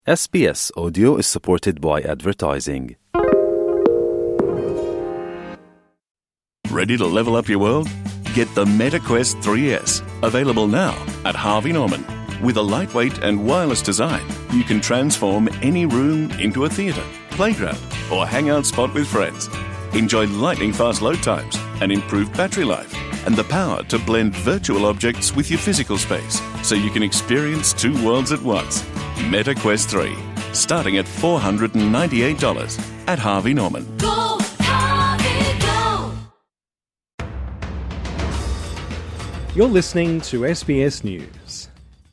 SBS Audio is supported by advertising. Ready to level up your world? Get the MetaQuest 3S, available now at Harvey Norman. With a lightweight and wireless design, you can transform any room into a theatre, playground, or hangout spot with friends. Enjoy lightning-fast load times and improved battery life, and the power to blend virtual objects with your physical space, so you can experience two worlds at once. MetaQuest 3, starting at $498 at Harvey Norman. Go, Harvey, go! You're listening to SBS News.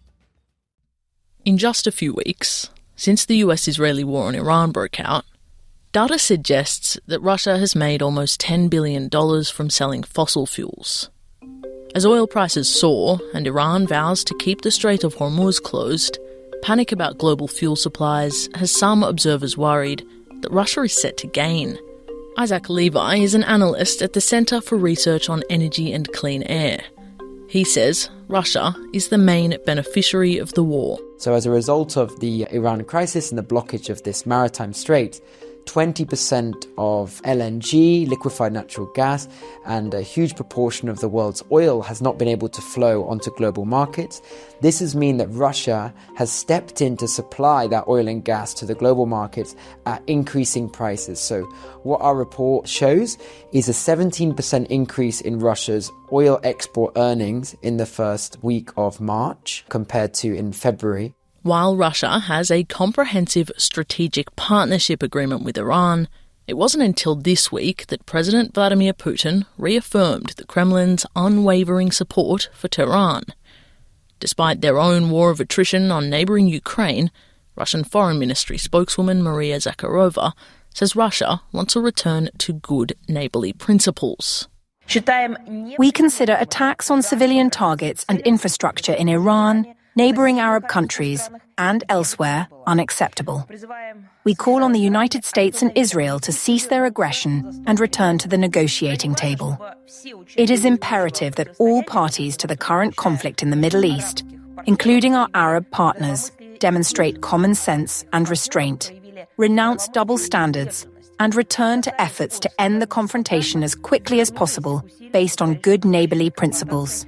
In just a few weeks, since the US-Israeli war on Iran broke out, data suggests that Russia has made almost $10 billion from selling fossil fuels. As oil prices soar and Iran vows to keep the Strait of Hormuz closed, panic about global fuel supplies has some observers worried that Russia is set to gain. Isaac Levi is an analyst at the Centre for Research on Energy and Clean Air. He says Russia is the main beneficiary of the war. So as a result of the Iran crisis and the blockage of this maritime strait, 20% of LNG, liquefied natural gas, and a huge proportion of the world's oil has not been able to flow onto global markets. This has meant that Russia has stepped in to supply that oil and gas to the global markets at increasing prices. So what our report shows is a 17% increase in Russia's oil export earnings in the first week of March compared to in February. While Russia has a comprehensive strategic partnership agreement with Iran, it wasn't until this week that President Vladimir Putin reaffirmed the Kremlin's unwavering support for Tehran. Despite their own war of attrition on neighbouring Ukraine, Russian Foreign Ministry spokeswoman Maria Zakharova says Russia wants a return to good neighbourly principles. We consider attacks on civilian targets and infrastructure in Iran, neighbouring Arab countries, and elsewhere unacceptable. We call on the United States and Israel to cease their aggression and return to the negotiating table. It is imperative that all parties to the current conflict in the Middle East, including our Arab partners, demonstrate common sense and restraint, renounce double standards, and return to efforts to end the confrontation as quickly as possible based on good neighbourly principles.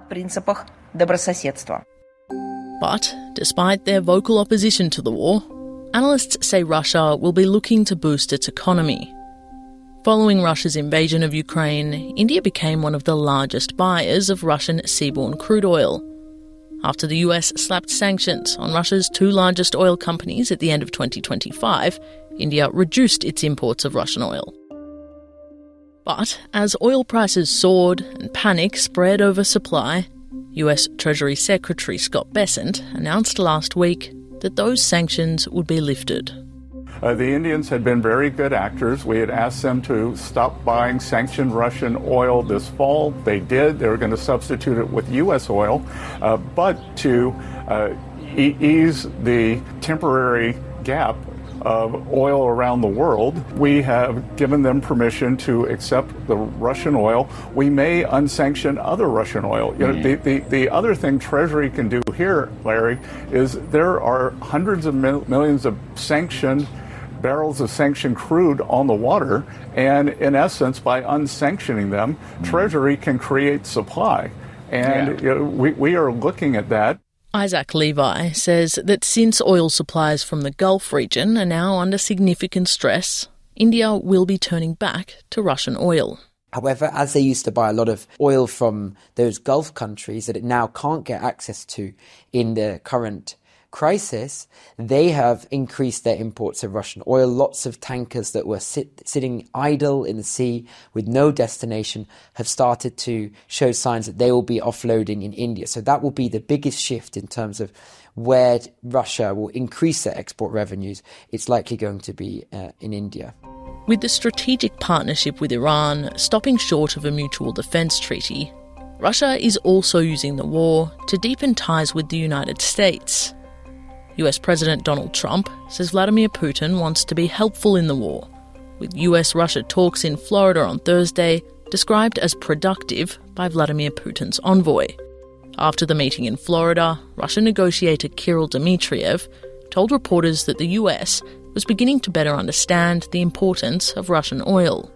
But despite their vocal opposition to the war, analysts say Russia will be looking to boost its economy. Following Russia's invasion of Ukraine, India became one of the largest buyers of Russian seaborne crude oil. After the US slapped sanctions on Russia's two largest oil companies at the end of 2025, India reduced its imports of Russian oil. But as oil prices soared and panic spread over supply, US Treasury Secretary Scott Bessent announced last week that those sanctions would be lifted. The Indians had been very good actors. We had asked them to stop buying sanctioned Russian oil this fall. They did. They were going to substitute it with U.S. oil. But to ease the temporary gap of oil around the world, we have given them permission to accept the Russian oil. We may unsanction other Russian oil. You know, the other thing Treasury can do here, Larry, is there are hundreds of millions of sanctioned barrels of sanctioned crude on the water, and in essence, by unsanctioning them, Treasury can create supply. And you know, we are looking at that. Isaac Levi says that since oil supplies from the Gulf region are now under significant stress, India will be turning back to Russian oil. However, as they used to buy a lot of oil from those Gulf countries that it now can't get access to in the current crisis, they have increased their imports of Russian oil. Lots of tankers that were sitting idle in the sea with no destination have started to show signs that they will be offloading in India. So that will be the biggest shift in terms of where Russia will increase their export revenues. It's likely going to be in India. With the strategic partnership with Iran stopping short of a mutual defence treaty, Russia is also using the war to deepen ties with the United States. US President Donald Trump says Vladimir Putin wants to be helpful in the war, with US-Russia talks in Florida on Thursday described as productive by Vladimir Putin's envoy. After the meeting in Florida, Russian negotiator Kirill Dmitriev told reporters that the US was beginning to better understand the importance of Russian oil.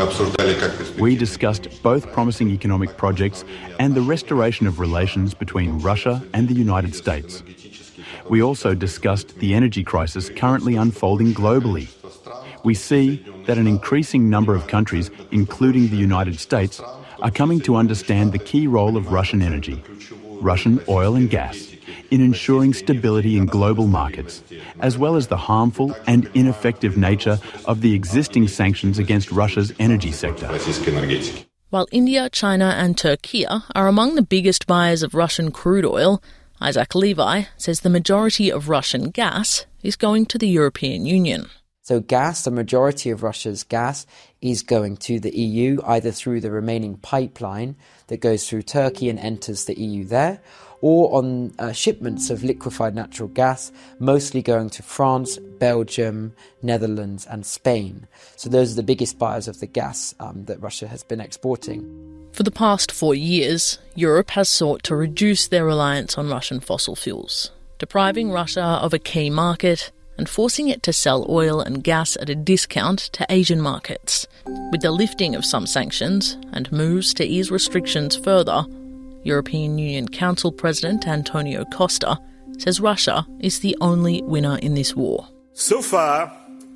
We discussed both promising economic projects and the restoration of relations between Russia and the United States. We also discussed the energy crisis currently unfolding globally. We see that an increasing number of countries, including the United States, are coming to understand the key role of Russian energy, Russian oil and gas, in ensuring stability in global markets, as well as the harmful and ineffective nature of the existing sanctions against Russia's energy sector. While India, China and Turkey are among the biggest buyers of Russian crude oil, Isaac Levi says the majority of Russian gas is going to the European Union. So gas, the majority of Russia's gas is going to the EU, either through the remaining pipeline that goes through Turkey and enters the EU there, or on shipments of liquefied natural gas, mostly going to France, Belgium, Netherlands and Spain. So those are the biggest buyers of the gas that Russia has been exporting. For the past 4 years, Europe has sought to reduce their reliance on Russian fossil fuels, depriving Russia of a key market and forcing it to sell oil and gas at a discount to Asian markets. With the lifting of some sanctions and moves to ease restrictions further, European Union Council President Antonio Costa says Russia is the only winner in this war. So far,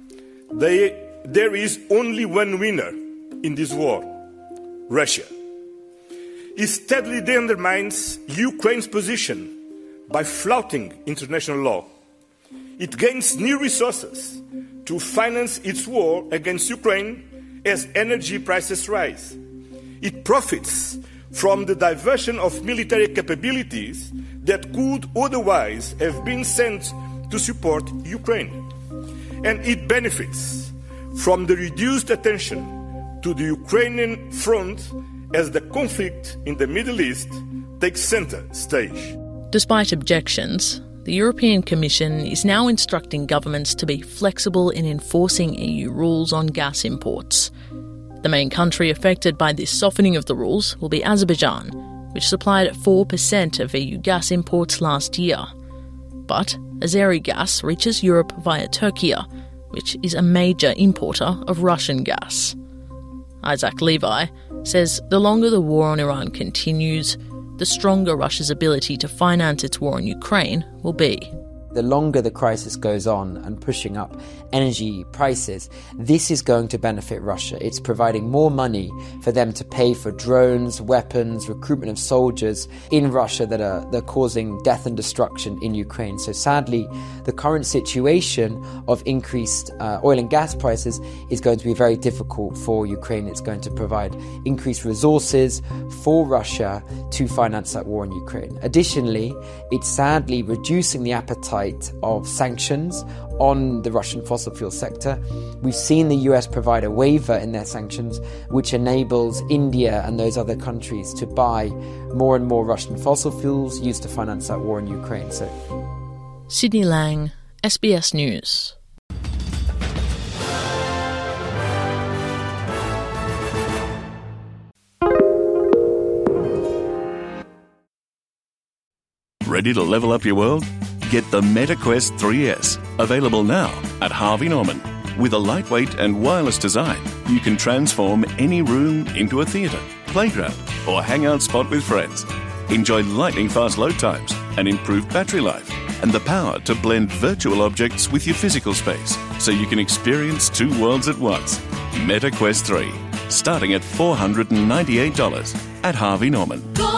there is only one winner in this war: Russia. It steadily undermines Ukraine's position by flouting international law. It gains new resources to finance its war against Ukraine as energy prices rise. It profits from the diversion of military capabilities that could otherwise have been sent to support Ukraine. And it benefits from the reduced attention to the Ukrainian front as the conflict in the Middle East takes center stage. Despite objections, the European Commission is now instructing governments to be flexible in enforcing EU rules on gas imports. The main country affected by this softening of the rules will be Azerbaijan, which supplied 4% of EU gas imports last year. But Azeri gas reaches Europe via Turkey, which is a major importer of Russian gas. Isaac Levi says the longer the war on Iran continues, the stronger Russia's ability to finance its war in Ukraine will be. The longer the crisis goes on and pushing up energy prices, this is going to benefit Russia. It's providing more money for them to pay for drones, weapons, recruitment of soldiers in Russia they're causing death and destruction in Ukraine. So sadly, the current situation of increased oil and gas prices is going to be very difficult for Ukraine. It's going to provide increased resources for Russia to finance that war in Ukraine. Additionally, it's sadly reducing the appetite of sanctions on the Russian fossil fuel sector. We've seen the US provide a waiver in their sanctions, which enables India and those other countries to buy more and more Russian fossil fuels used to finance that war in Ukraine. Sydney Lang, SBS News. Ready to level up your world? Get the MetaQuest 3S, available now at Harvey Norman. With a lightweight and wireless design, you can transform any room into a theatre, playground, or hangout spot with friends. Enjoy lightning-fast load times, an improved battery life, and the power to blend virtual objects with your physical space, so you can experience two worlds at once. MetaQuest 3, starting at $498 at Harvey Norman.